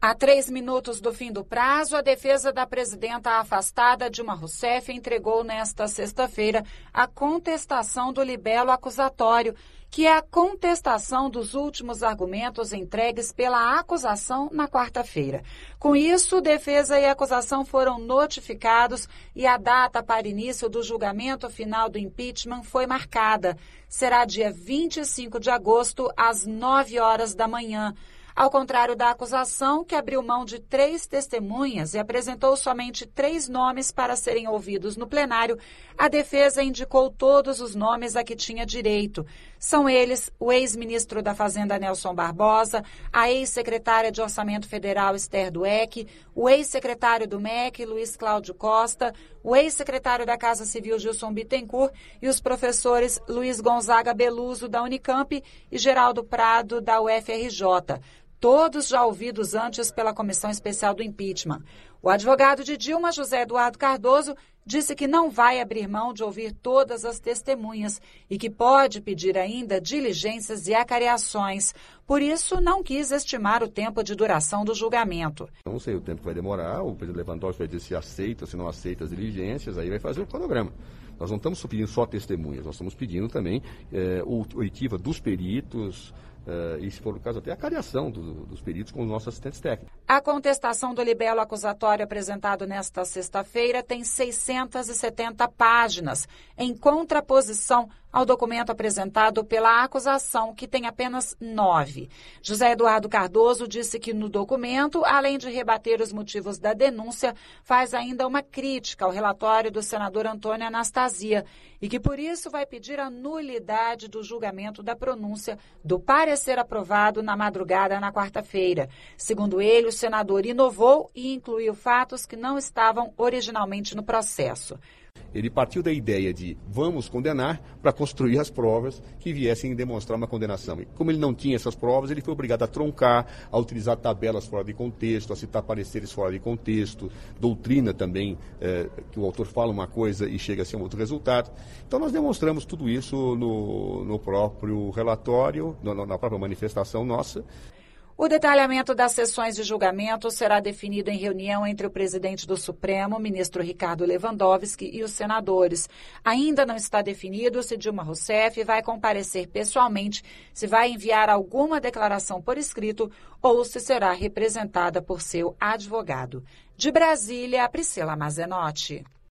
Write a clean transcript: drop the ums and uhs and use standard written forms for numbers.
A 3 minutos do fim do prazo, a defesa da presidenta afastada, Dilma Rousseff, entregou nesta sexta-feira a contestação do libelo acusatório, que é a contestação dos últimos argumentos entregues pela acusação na quarta-feira. Com isso, defesa e acusação foram notificados e a data para início do julgamento final do impeachment foi marcada. Será dia 25 de agosto, às 9 horas da manhã. Ao contrário da acusação, que abriu mão de 3 testemunhas e apresentou somente 3 nomes para serem ouvidos no plenário, a defesa indicou todos os nomes a que tinha direito. São eles o ex-ministro da Fazenda Nelson Barbosa, a ex-secretária de Orçamento Federal Esther Dweck, o ex-secretário do MEC Luiz Cláudio Costa, o ex-secretário da Casa Civil Gilson Bittencourt e os professores Luiz Gonzaga Beluso da Unicamp e Geraldo Prado da UFRJ. Todos já ouvidos antes pela Comissão Especial do Impeachment. O advogado de Dilma, José Eduardo Cardoso, disse que não vai abrir mão de ouvir todas as testemunhas e que pode pedir ainda diligências e acariações. Por isso, não quis estimar o tempo de duração do julgamento. Não sei o tempo que vai demorar, o presidente Lewandowski vai dizer se aceita, se não aceita as diligências, aí vai fazer o cronograma. Nós não estamos pedindo só testemunhas, nós estamos pedindo também oitiva dos peritos, e, se for o caso, até a cariação dos peritos com os nossos assistentes técnicos. A contestação do libelo acusatório apresentado nesta sexta-feira tem 670 páginas, em contraposição ao documento apresentado pela acusação, que tem apenas 9. José Eduardo Cardoso disse que no documento, além de rebater os motivos da denúncia, faz ainda uma crítica ao relatório do senador Antônio Anastasia e que, por isso, vai pedir a nulidade do julgamento da pronúncia do parecer aprovado na madrugada na quarta-feira. Segundo ele, o senador inovou e incluiu fatos que não estavam originalmente no processo. Ele partiu da ideia de vamos condenar para construir as provas que viessem demonstrar uma condenação. E como ele não tinha essas provas, ele foi obrigado a troncar, a utilizar tabelas fora de contexto, a citar pareceres fora de contexto, doutrina também, que o autor fala uma coisa e chega a ser um outro resultado. Então nós demonstramos tudo isso no próprio relatório, na própria manifestação nossa. O detalhamento das sessões de julgamento será definido em reunião entre o presidente do Supremo, ministro Ricardo Lewandowski, e os senadores. Ainda não está definido se Dilma Rousseff vai comparecer pessoalmente, se vai enviar alguma declaração por escrito ou se será representada por seu advogado. De Brasília, Priscila Mazenotti.